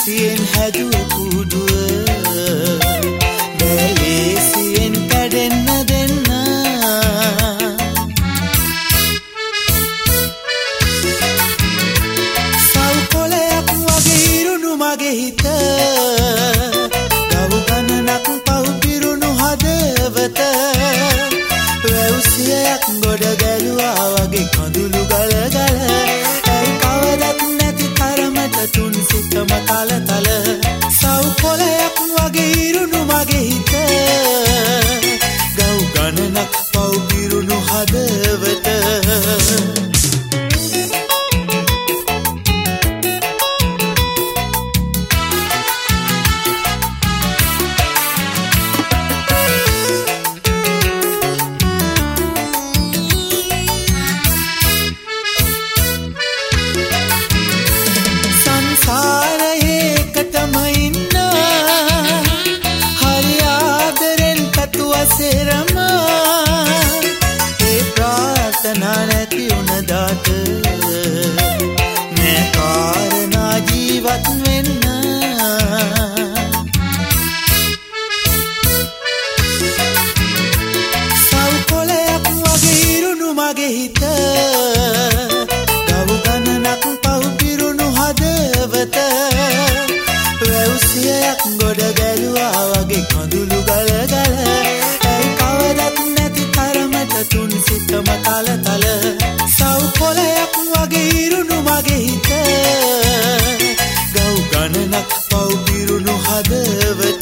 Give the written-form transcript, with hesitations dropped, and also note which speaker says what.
Speaker 1: මහන්සියෙන් හැදුව කුඩුව දැලේසියෙන් කැඩෙන්න දෙන්න සව්කොලයක් වගේ ඉරුණු මගේ හිත ගව් ගණනක් පව් පිරුණු හදවත වැව්සියක් ගොඩ ගැලුවා වගේ කඳුළු ගල ගල ඇයි කවදත් නැති තරමට තුන් සිතම තල තල සව්කොලයක් වගේ ඉරුණු මගේ හිත ගව් ගණනක් පව් පිරුණු හදවත නැති උනදාට මේ කාරණා ජීවත් වෙන්න සව්කොලයක් වගේ ඉරුණු මගේ හිත ගව් ගණනක් පව් පිරුණු හදවත වැව්සියක් ගොඩ ගැලුවා වගේ කඳුළු ගල ගල ඇයි කවදත් නැති තරමට තුන් සිතම තල තල සව්කොලයක් වගේ ඉරුණු මගේ හිත ගව් ගණනක් පව් පිරුණු හදවත